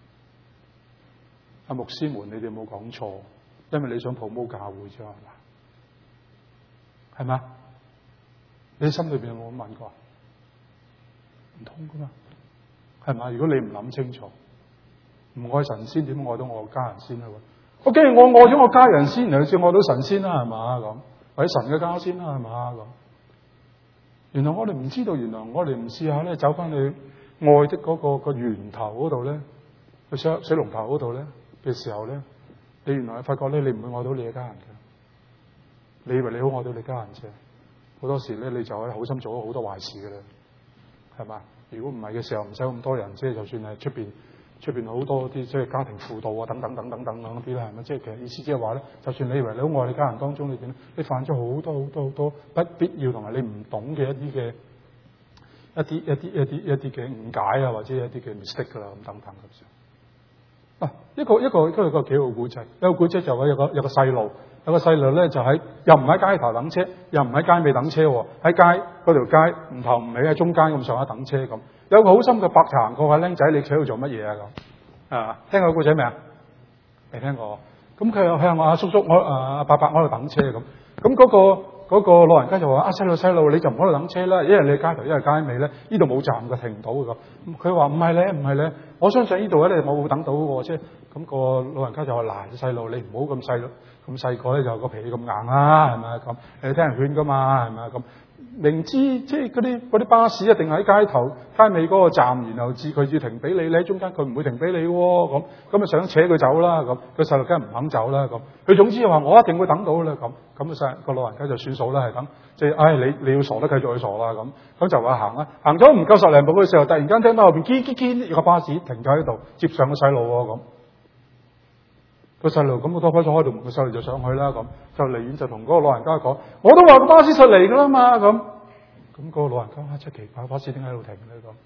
阿牧師們，你哋冇講錯，因為你想 promote 教會啫，係嘛？係嘛？你心裏邊有冇咁問過？唔通噶嘛，係嘛？如果你唔諗清楚，唔愛神先，點愛到我家人先啊？我既然我愛咗我家人先，然後先愛到神先啦，係嘛咁？或者神嘅家先啦，係嘛咁？原來我哋唔知道，原來我哋唔試下咧，走翻去愛的嗰個個源頭嗰度咧，去水水龍頭嗰度咧嘅時候咧，你原來發覺咧，你唔會愛到你嘅家人嘅。你以為你好愛到你家人啫，好多時咧你就喺好心做咗好多壞事嘅啦。係嘛？如果唔係嘅時候，唔使咁多人，即係就算係出邊出邊好多啲即係家庭輔導啊，等等等等等等嗰啲啦，係咪？即係其實意思即係話咧，就算你以為你好愛你家人當中裏邊，你犯咗好多好多好多不必要同埋你唔懂嘅一啲嘅一啲一啲一啲一啲嘅誤解啊，或者一啲嘅 mistake 噶啦，咁等等咁樣。啊，一個一個一個一個幾好古仔，一個古仔就係有個有個細路。有個細路咧就喺又唔喺街頭等車，又唔喺街尾等車，喺街嗰條街唔頭唔尾喺中間咁上下等車咁。有個好心嘅伯行過，話僆仔，你企喺度做乜嘢啊咁？啊，聽過個故仔未啊？未聽過。咁佢又向我阿叔叔我啊伯伯喺度等車咁。咁嗰個嗰個老人家就話：啊細路細路，你就唔喺度等車啦，一係你街頭，一係街尾咧，呢度冇站嘅，停唔到嘅咁。佢話唔係咧，唔係咧，我相信呢度咧你冇等到嘅啫。咁個老人家就話：嗱，細路你唔好咁細咁細個咧，就個脾氣咁硬啦，係咪啊咁？你聽人勸噶嘛，係咪啊咁？明知即係嗰啲嗰啲巴士一定喺街頭街尾嗰個站，然後至佢至停俾你，你喺中間佢唔會停俾你喎，咁咁啊想扯佢走啦，咁個細路梗係唔肯走啦，咁佢總之話我一定會等到啦，咁咁啊細個老人家就算數啦，係咁即係唉你你要傻得繼續去傻啦，咁咁就話行啦，行咗唔夠十零步嘅時候，突然間聽到後邊嘰嘰嘰有個巴士停咗喺度接上個細路喎，咁個細路咁個多開咗開道門，個細路就上去啦，咁就離遠就同嗰個老人家講：我都話個巴士出嚟噶啦嘛，咁咁個老人家啊，出奇怪，巴士點解喺度停咧？咁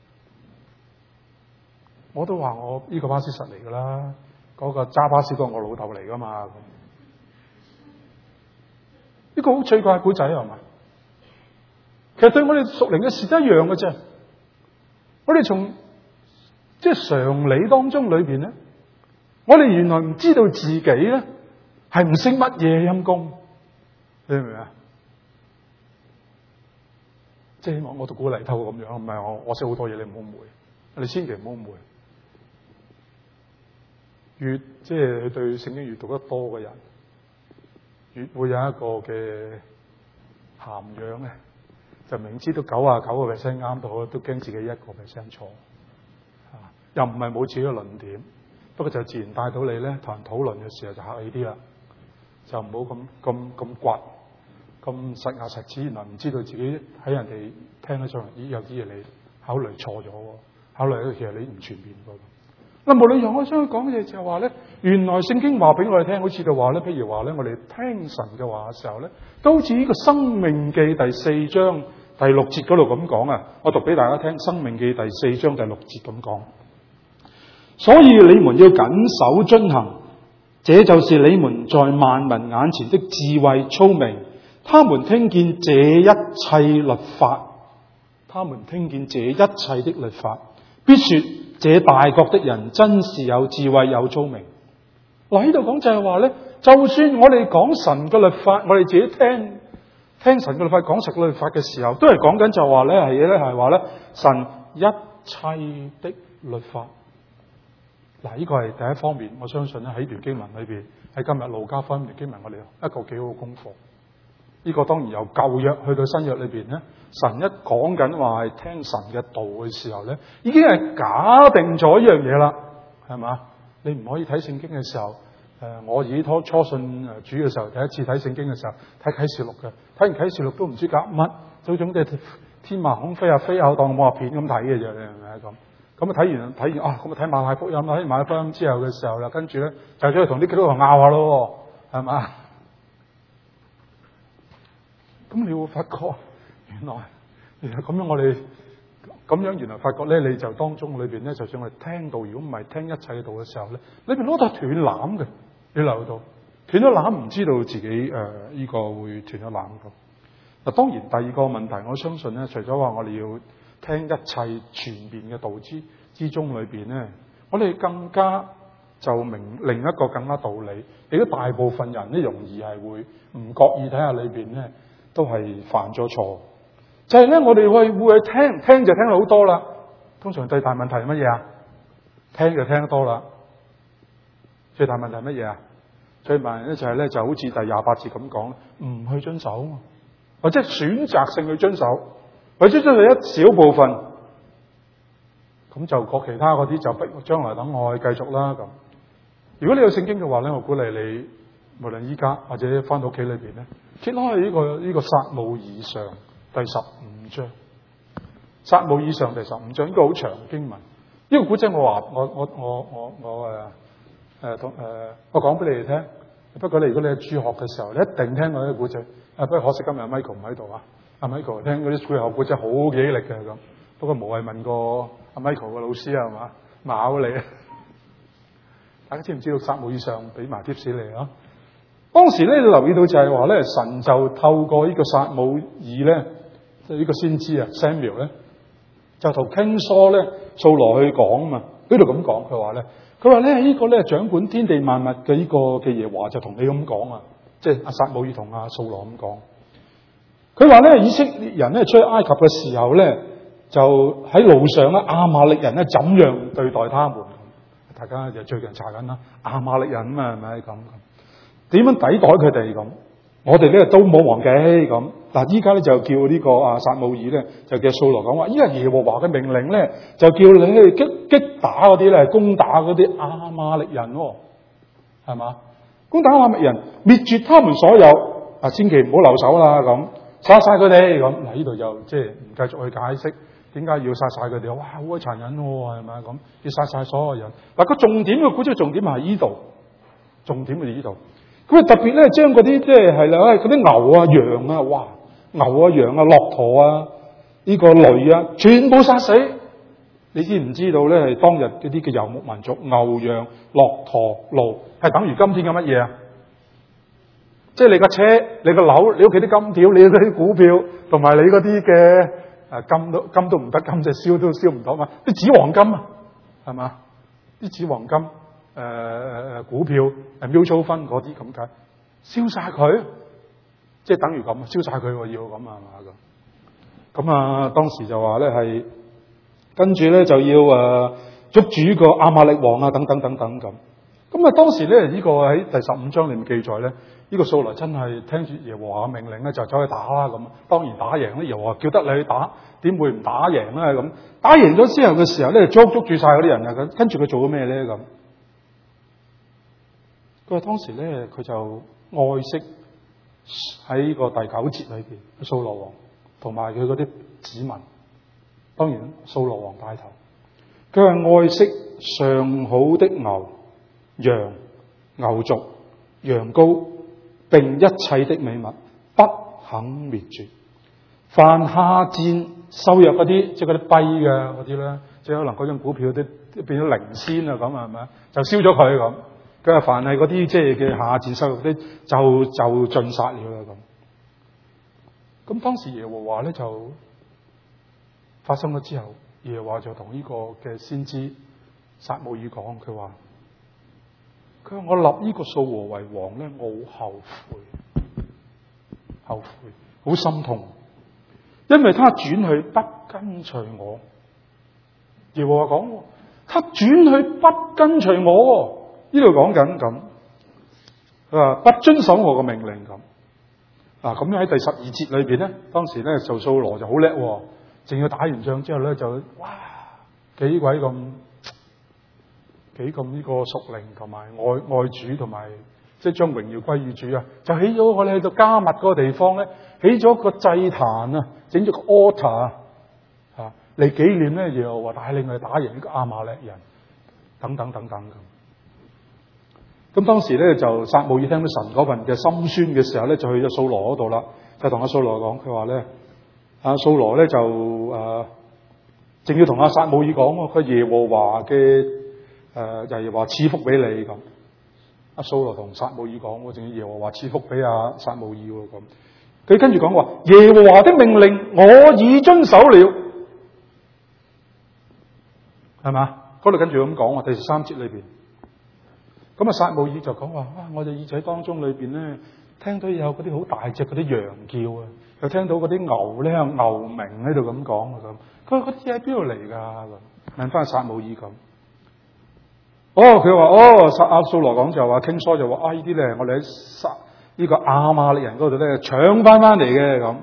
我都話我呢個巴士實嚟噶啦，嗰個揸巴士都係我老豆嚟噶嘛，咁呢個好趣怪嘅古仔係嘛？其實對我哋屬靈嘅事都一樣嘅啫。我哋從即係常理當中裏邊咧。我哋原來唔知道自己咧係唔識乜嘢陰功，你明唔明啊？ 即係我我讀古嚟透咁樣，唔係我我識好多嘢，你唔好誤會，你千祈唔好誤會。越即係對聖經閱讀得多嘅人，越會有一個嘅涵養咧，就明知都九啊九個 percent 啱到，都驚自己一個 percent 錯。啊，又唔係冇自己嘅論點，不過就自然帶到你咧，同人討論嘅時候就客氣啲啦，就唔好咁咁咁倔。咁實牙實齒，原來唔知道自己喺人哋聽得上嚟，咦有啲嘢你考慮錯咗喎，考慮其實你唔全面㗎。嗱，無論如何，我想講嘅嘢就係話咧，原來聖經話俾我哋聽，好似就話咧，譬如話咧，我哋聽神嘅話嘅時候咧，都好似呢個《申命記》第四章第六節嗰度咁講啊，我讀俾大家聽，《申命記》第四章第六節咁講，所以你們要謹守遵行，這就是你們在萬民眼前的智慧聰明。他們聽見這一切律法，他們聽見這一切的律法，必說這大國的人真是有智慧有聰明。嗱，呢度講就係話咧，就算我哋講神嘅律法，我哋自己聽聽神嘅律法，講神嘅律法嘅時候，都係講緊就話咧係咧係話咧神一切的律法。嗱，呢個係第一方面，我相信咧喺段經文裏邊，喺今日路加福音段經文，我哋一個幾好嘅功課。呢個當然由舊約去到新約裏邊咧，神一講緊話係聽神嘅道嘅時候咧，已經係假定咗一樣嘢啦，係嘛？你唔可以睇聖經嘅時候，誒、呃，我以初初信誒主嘅時候，第一次睇聖經嘅時候睇啟示錄嘅，睇完啟示錄都唔知夾乜，就種嘅天馬空飛啊飛啊，當武俠片咁睇嘅啫，你係咪啊咁？咁啊睇完睇完啊，咁啊睇馬太福音啦，睇完馬太福音之後嘅時候啦，跟住咧就走去同啲基督徒拗下咯，係嘛？咁你會發覺，原來原來咁樣我哋咁樣原來發覺咧，你就當中裏邊咧，就算我哋聽到，如果唔係聽一切嘅道嘅時候咧，裏邊攞到斷纜嘅，你留到斷咗纜，唔知道自己誒呢、呃這個會斷咗纜咁。嗱，當然第二個問題，我相信咧，除咗話我哋要聽一切全面嘅道之之中裏邊咧，我哋更加就明另一個更加道理。亦都大部分人咧，容易係會唔覺意睇下裏邊咧。都係犯咗錯，就係、是、咧，我哋會會去聽，聽就聽到好多啦。通常最大問題係乜嘢啊？聽就聽得多啦。最大問題係乜嘢啊？最麻煩咧就係咧，就好似第廿八節咁講，唔去遵守，或者選擇性去遵守，或者遵守一小部分，咁就各其他嗰啲就逼將來等我去繼續啦。咁如果你有聖經嘅話咧，我鼓勵你，無論依家或者翻到屋企裏邊咧。揭開呢、這個呢、這個撒母耳上第十五章，撒母耳上第十五章呢、這個好長經文。呢、這個古仔我話我我我我我誒誒同誒我講俾你哋聽。不過你如果你喺主學嘅時候，你一定聽過呢個古仔。啊，不過可惜今日 Michael 唔喺度啊。阿 Michael 聽嗰啲主學古仔好幾力嘅咁。不過無謂問過阿 Michael 個老師係嘛，考你。大家知唔知道撒母耳上俾埋 tips 你啊？當時咧，你留意到就係話咧，神就透過呢個撒母耳咧，即係呢個先知啊 Samuel 咧，就同 King Saul咧掃羅去講啊嘛。呢度咁講，佢話咧，佢話咧呢個咧掌管天地萬物嘅呢個嘅耶和華就同你咁講啊，即係阿撒母耳同阿掃羅咁講。佢話咧，以色列人咧出去埃及嘅時候咧，就喺路上咧，亞瑪力人咧怎樣對待他們？大家就最近查緊啦，亞瑪力人啊嘛，係咪咁？點樣抵擋佢哋咁？我哋咧都冇忘記咁。嗱，依家咧就叫呢個啊撒母耳咧，就叫掃羅講話，依家耶和華嘅命令咧，就叫你去擊擊打嗰啲咧，攻打嗰啲亞瑪力人，係嘛？攻打亞瑪力人，滅絕他們所有。啊，千祈唔好留手啦，咁殺晒佢哋咁。嗱，呢度就即係唔繼續去解釋點解要殺晒佢哋。哇，好鬼殘忍喎，係咪咁？要殺晒所有人。嗱，個重點嘅估計重點係呢度，重點係呢度。咁啊，特別咧，將嗰啲即係係啦，嗰啲牛啊、羊啊，哇，牛啊、羊啊、駱駝啊，呢個驢啊，全部殺死。你知唔知道咧？係當日嗰啲嘅游牧民族，牛羊、駱駝、驢，係等於今天嘅乜嘢啊？即係你架車、你個樓、你屋企啲金條、你嗰啲股票，同埋你嗰啲嘅誒金都金都唔得，金就燒都燒唔到嘛。啲紙黃金啊，係嘛？啲紙黃金。誒誒誒股票誒 mutual fund 嗰啲咁解，燒晒佢，即係等於咁，燒晒佢要咁啊嘛咁。 咁啊，當時就話咧係跟住咧就要誒捉住呢個亞瑪力王啊，等等等等咁。咁啊，當時咧呢個喺第十五章裏面記載咧，呢個掃羅真係聽住耶和華嘅命令咧，就走去打啦咁。當然打贏咧，耶和華叫得你去打，點會唔打贏咧咁？打贏咗之後嘅時候咧，捉捉住晒嗰啲人啊！咁跟住佢做咗咩咧咁？佢話當時咧，佢就愛惜喺個第九節裏邊，掃羅王同埋佢嗰啲子民，當然掃羅王帶頭。佢係愛惜上好的牛、羊、牛犢、羊羔，並一切的美物，不肯滅絕。凡下賤收入嗰啲，即係嗰啲跛嘅嗰啲咧，即係可能嗰種股票啲變咗零仙啊咁係咪？就燒咗佢咁。佢話凡係嗰啲即係嘅下賤收入啲，就就盡殺了啦咁。咁當時耶和華咧就發生咗之後，耶和華就同呢個嘅先知撒母耳講，佢話：佢話我立呢個掃羅為王咧，我好後悔，後悔，好心痛，因為他轉去不跟隨我。耶和華講，他轉去不跟隨我。呢度講緊咁，佢話不遵守我嘅命令咁。嗱，咁樣喺第十二節裏邊咧，當時咧就掃羅就好叻，淨要打完仗之後咧就哇幾鬼咁幾咁呢個屬靈同埋愛愛主同埋即係將榮耀歸於主啊！就起咗我哋去到迦密嗰個地方咧，起咗個祭壇啊，整咗個 altar 啊，嚟紀念咧耶和華帶領佢打贏呢個亞瑪力人等等等等咁。咁當時咧就撒母耳聽到神嗰份嘅心酸嘅時候咧，就去咗掃羅嗰度啦，就同阿掃羅講，佢話咧，阿掃羅咧就誒，正要同阿撒母耳講，佢耶和華嘅誒，就係話賜福俾你咁。阿掃羅同撒母耳講，我仲要耶和華賜福俾阿撒母耳咁。佢跟住講話，耶和華的命令我已遵守了，係嘛？嗰度跟住咁講，第十三節裏邊。咁啊，撒母耳就講話：哇！我哋耳仔當中裏邊咧，聽到有嗰啲好大隻嗰啲羊叫啊，又聽到嗰啲牛咧有牛鳴喺度咁講啊咁。佢話：嗰啲嘢喺邊度嚟㗎？咁問翻撒母耳咁。哦，佢話：哦，撒阿掃羅講就話傾疏就話啊，呢啲咧我哋喺撒呢個亞瑪力人嗰度咧搶翻翻嚟嘅咁。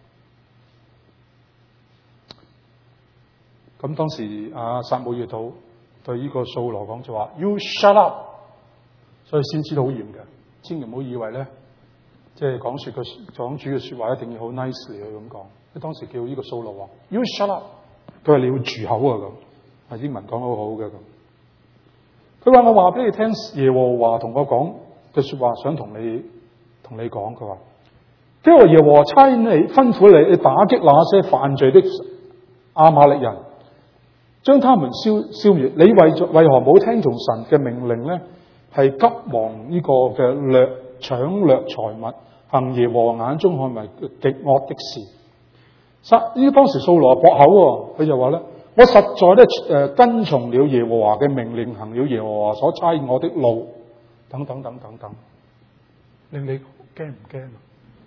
咁當時阿撒母耳對對呢個掃羅講就話：You shut up！所以先知道好嚴嘅，千祈唔好以為咧，即係講說個講主嘅說話一定要好 nicely 去咁講。佢當時叫呢個掃羅話 You shut up， 佢話你要住口啊咁，係英文講得好好嘅咁。佢話我話俾你聽，耶和華同我講嘅說話，想同你同你講。佢話，因為耶和華差你吩咐你，你打擊那些犯罪的亞瑪力人，將他們消消滅。你為為何冇聽從神嘅命令咧？係急忙呢個嘅掠搶掠財物，行耶和華眼中看為極惡的事。撒呢當時掃羅駁口，佢就話咧：我實在咧誒跟從了耶和華嘅命令，行了耶和華所差我的路，等等等等等。令你驚唔驚啊？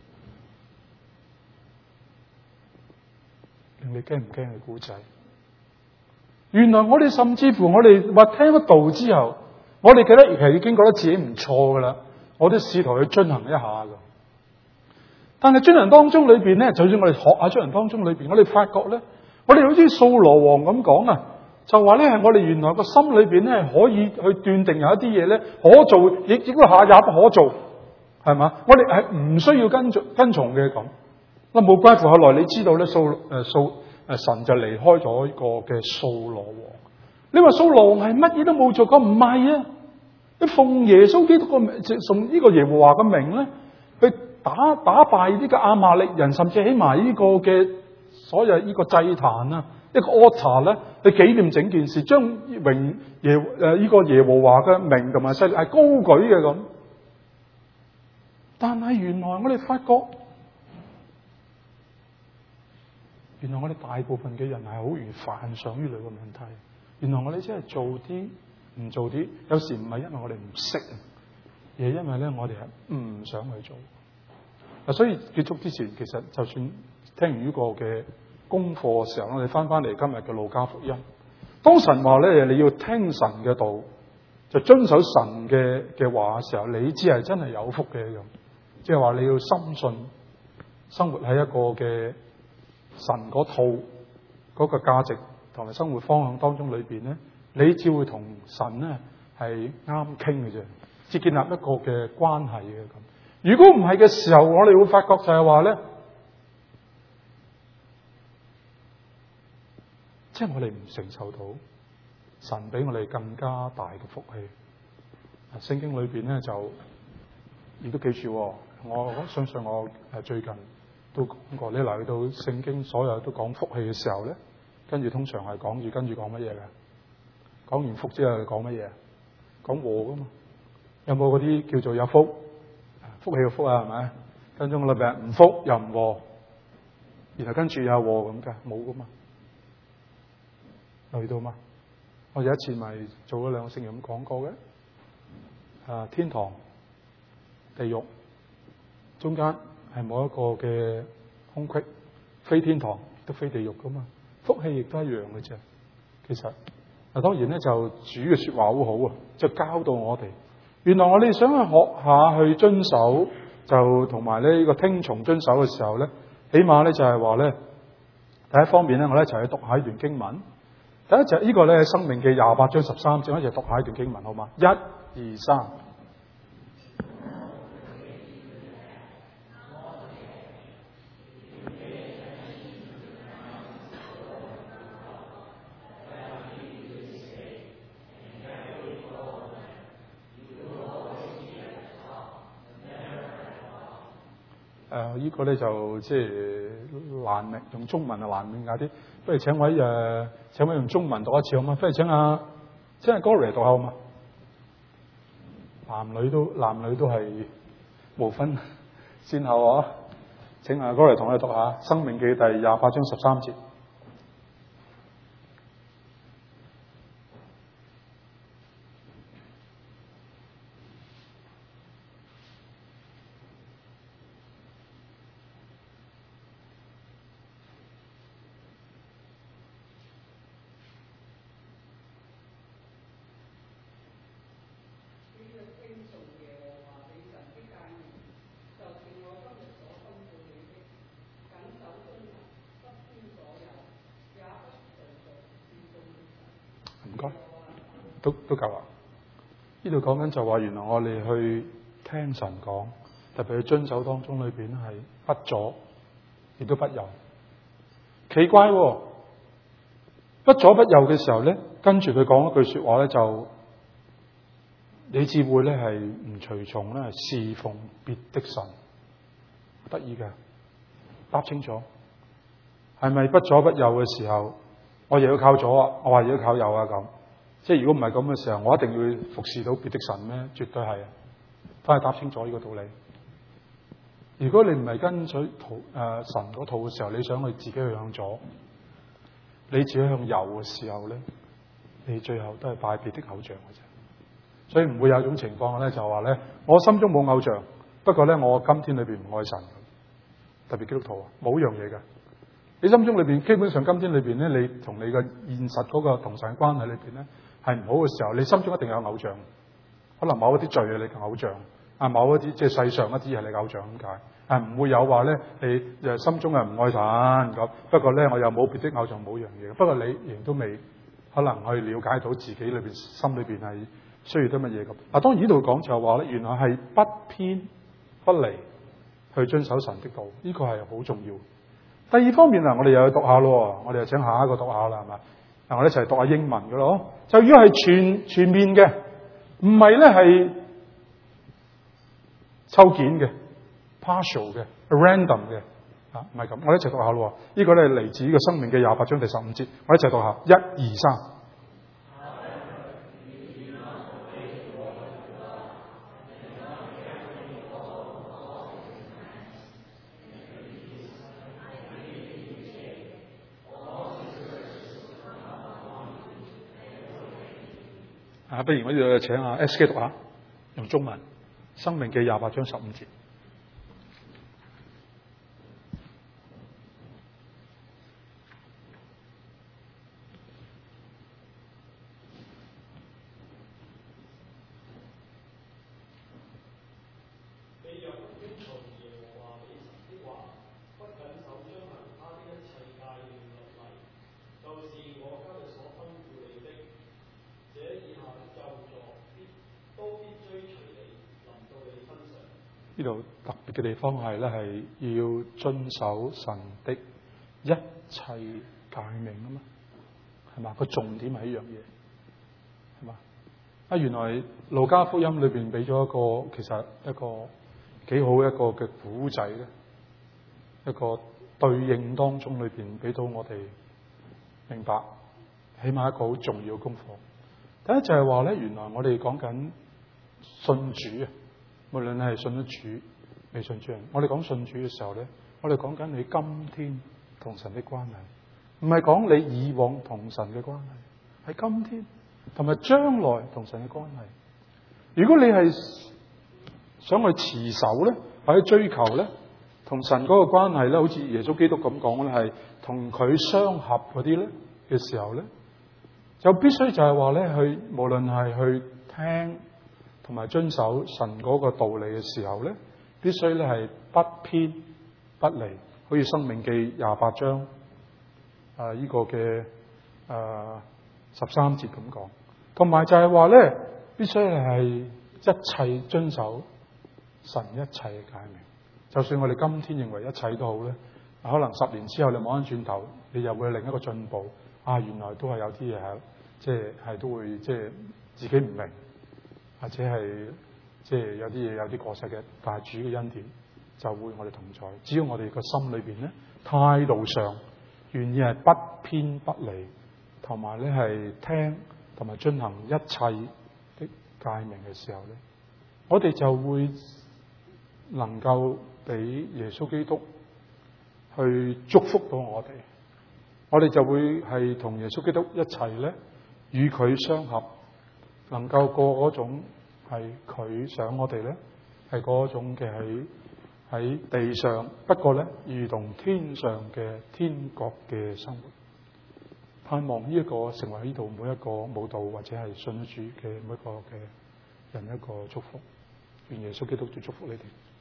令你驚唔驚嘅故仔？原來我哋甚至乎我哋話聽咗道之後，我哋記得其實已經覺得自己唔錯噶啦，我都試圖去遵行一下噶。但係遵行當中裏邊咧，就算我哋學下遵行當中裏邊，我哋發覺咧，我哋好似掃羅王咁講啊，就話咧係我哋原來個心裏邊咧可以去斷定有一啲嘢咧可做，亦亦都下也不可做，係嘛？我哋係唔需要跟從跟從嘅咁。嗱，冇關乎後來你知道咧，掃誒掃誒神就離開咗一個嘅掃羅王。你話掃羅王係乜嘢都冇做過？唔係啊！你奉耶穌基督個名，奉呢個耶和華嘅名咧，去打打敗呢個亞瑪力人，甚至起埋呢個嘅所有呢個祭壇啊，一個 altar 咧，去紀念整件事，將榮耶誒呢個耶和華嘅名同埋勢力係高舉嘅咁。但係原來我哋發覺，原來我哋大部分嘅人係好容易犯上呢類嘅問題。原來我哋真係做啲唔做啲，有時唔係因為我哋唔識，而係因為咧我哋係唔想去做。嗱，所以結束之前，其實就算聽完呢個嘅功課嘅時候，我哋翻翻嚟今日嘅路加福音。當神話咧，你要聽神嘅道，就遵守神嘅嘅話嘅時候，你只係真係有福嘅咁。即係話你要深信，生活喺一個嘅神嗰套嗰個價值同埋生活方向當中裏邊咧，你只會同神咧係啱傾嘅啫，只建立一個嘅關係嘅咁。如果唔係嘅時候，我哋會發覺就係話咧，即係我哋唔承受到神俾我哋更加大嘅福氣。聖經裏邊咧就亦都記住，我相信我誒最近都講過，你嚟到聖經所有都講福氣嘅時候咧，跟住通常係講住跟住講乜嘢嘅？講完福之後講乜嘢？講禍噶嘛？有冇嗰啲叫做有福？福氣嘅福啊，係咪？跟住我裏邊唔福又唔禍，然後跟住有禍咁嘅，冇噶嘛？留意到嘛？我有一次咪做咗兩個星期咁講過嘅。啊，天堂、地獄中間係冇一個嘅空隙，非天堂都非地獄噶嘛。福氣亦都一樣嘅啫。其實嗱，當然咧就主嘅說話好好啊，就教導我哋。原來我哋想去學下去遵守，就同埋呢個聽從遵守嘅時候咧，起碼咧就係話咧，第一方面咧，我哋一齊去讀下一段經文。第一就呢個咧，《申命記》廿八章十三節，我一齊讀下一段經文，好嘛？一、二、三。誒、呃，呢、這個咧就即係難明，用中文啊難明解啲。不如請位誒、呃，請位用中文讀一次好嗎？不如請阿請阿 Gloria 讀下好嗎？男女都男女都係無分先後啊！請阿 Gloria 同我哋讀下《申命記》第廿八章十三節。唔該，都都夠啦。呢度講緊就話，原來我哋去聽神講，特別去遵守當中裏邊係不左，亦都不右。奇怪、哦，不左不右嘅時候咧，跟住佢講一句說話咧，就你只會咧係唔隨從咧，侍奉別的神。得意嘅，答清楚，係咪不左不右嘅時候？我又要靠左啊！我話又要靠右啊！咁，即係如果唔係咁嘅時候，我一定要服侍到別的神咩？絕對係啊！翻去答清楚呢個道理。如果你唔係跟隨圖誒神嗰套嘅時候，你想去自己去向左，你自己向右嘅時候咧，你最後都係拜別的偶像嘅啫。所以唔會有一種情況咧，就話咧，我心中冇偶像，不過咧我今天裏邊唔愛神，特別基督徒啊，冇樣嘢嘅。你心中裏邊基本上今天裏邊咧，你同你嘅現實嗰個同神關係裏邊咧係唔好嘅時候，你心中一定有偶像，可能某一啲罪係你嘅偶像，啊某一啲即係世上一啲係你嘅偶像咁解，啊唔會有話咧你誒心中係唔愛神咁，不過咧我又冇別的偶像冇樣嘢，不過你仍都未可能去了解到自己裏邊心裏邊係需要啲乜嘢咁。嗱，當然呢度講就係話咧，原來係不偏不離去遵守神的道，呢個係好重要。第二方面啊，我哋又去讀下咯，我哋又請下一個讀下啦，係嘛？嗱，我哋一齊讀下英文嘅咯。就如果係全全面嘅，唔係咧係抽件嘅、partial 嘅、random 嘅，啊，唔係咁。我哋一齊讀下咯。呢個咧嚟自呢個《申命記》廿八章第十五節，我哋一齊讀下，一二三。啊，不如我哋請阿 S K 讀下，用中文《申命記》廿八章十五節。 你若不遵從耶和華你神的話，不謹守遵行他的一切誡命律例，就是我今日所吩咐你的，這以下的咒詛必都必追隨你，臨到你身上。 呢度特別嘅地方係咧，係要遵守神的一切誡命啊嘛，係嘛？個重點係一樣嘢，係嘛？啊，原來路加福音裏邊俾咗一個，其實一個幾好一個嘅古仔咧，一個對應當中裏邊俾到我哋明白，起碼一個好重要嘅功課。第一就係話咧，原來我哋講緊信主啊，無論你係信咗主未信主人，我哋講信主嘅時候咧，我哋講緊你今天同神的關係，唔係講你以往同神嘅關係，係今天同埋將來同神嘅關係。如果你係想去持守咧，或者追求咧，同神嗰個關係咧，好似耶穌基督咁講咧，係同佢相合嗰啲咧嘅時候咧，就必須就係話咧，去無論係去聽同埋遵守神嗰個道理嘅時候咧，必須咧係不偏不離，好似申命記廿八章啊呢、這個嘅誒十三節咁講，同埋就係話咧，必須係一切遵守神一切嘅誡命。就算我哋今天認為一切都好咧，可能十年之後你望翻轉頭，你又會有另一個進步。啊，原來都係有啲嘢係，即係係都會即係自己唔明，或者係即係有啲嘢有啲過失嘅，但係主嘅恩典就會我哋同在。只要我哋個心裏邊咧，態度上願意係不偏不離，同埋咧係聽同埋遵行一切的誡命嘅時候咧，我哋就會能夠俾耶穌基督去祝福到我哋。我哋就會係同耶穌基督一齊咧，與佢相合，能夠過嗰種係佢想我哋咧，係嗰種嘅喺喺地上，不過咧如同天上嘅天國嘅生活。盼望呢一個成為呢度每一個慕道或者係信主嘅每一個嘅人一個祝福。願耶穌基督都祝福你哋。